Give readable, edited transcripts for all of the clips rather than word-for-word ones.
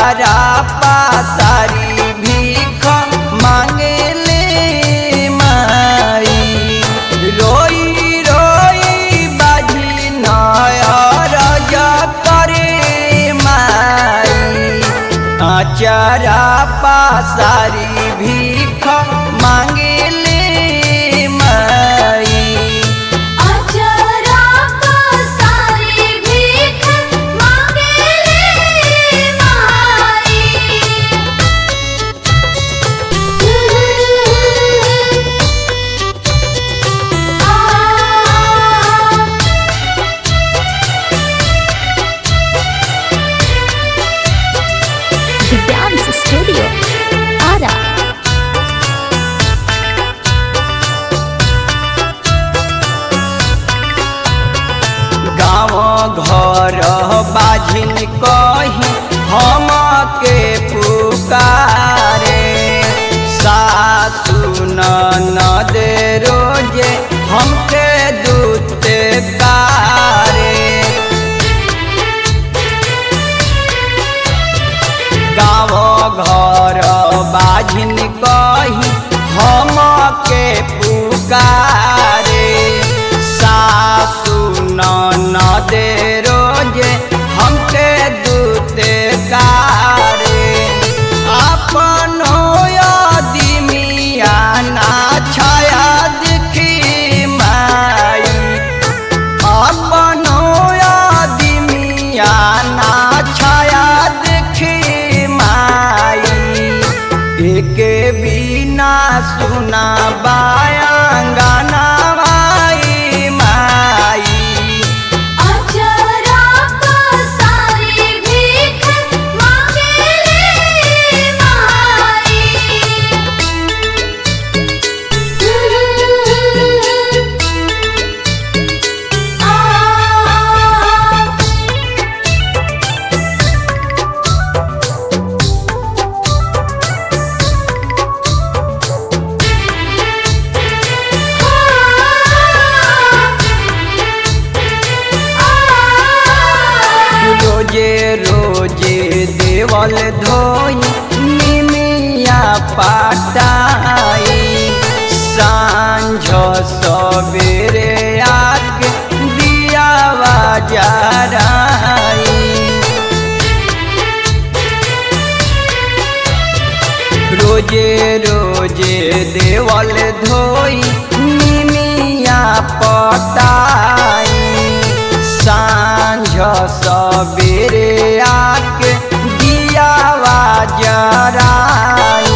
आचारा पासारी भीख मांगेले माई रोई रोई बाजी नयर करे माई आचारा पासारी भीख मांगेले माई आचारा पासारी भीख मांगेले माई The Dance Studio, Ara. गाँव घर बाझिन कही हम के पुकारे सासु ननद रोजे हमके दूत कारे गाँव घर बाझिन कही हम के पुकारे सासु ननद रोजे हमके दूत कारे अपनो आदमिया ना छाया दिखी माई अपनो आदमिया ना छाया दिखी माई एके बिना सुना बायांगाना माई माई आचारा पासारी भीख मांगेले माई रोजे रोजे देवल धोई निमिया पाटाई सांझ सवेरे आके दिया जराई रोजे रोजे देवल धोई निमिया पटाई सांझ सवेरे आके दिया जराई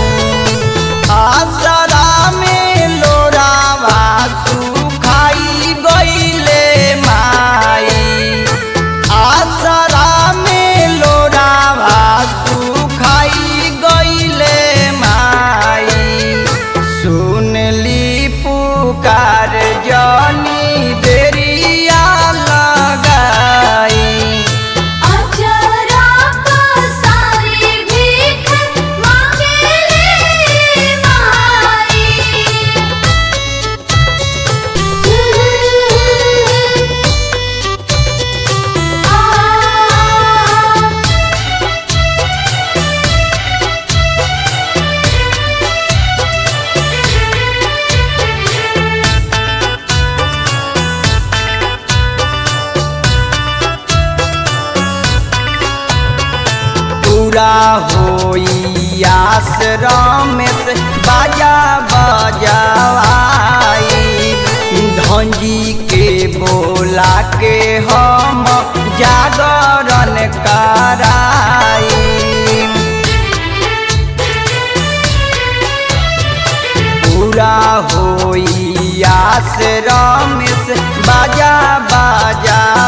आसरा में लोरावा सुखाई गईले माई आसरा में लोरावा सुखाई गईले माई सुनली पुकार जनी देरिया लगाई आचारा पासारी भीख मांगेले माई पूरा होई आश्रम से बाजा बजावाई धंजी के बोला के हम जागरण कराई पूरा होई आश्रम से बाजा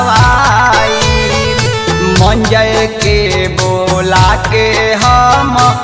बजावाई मंजय के बोला के हम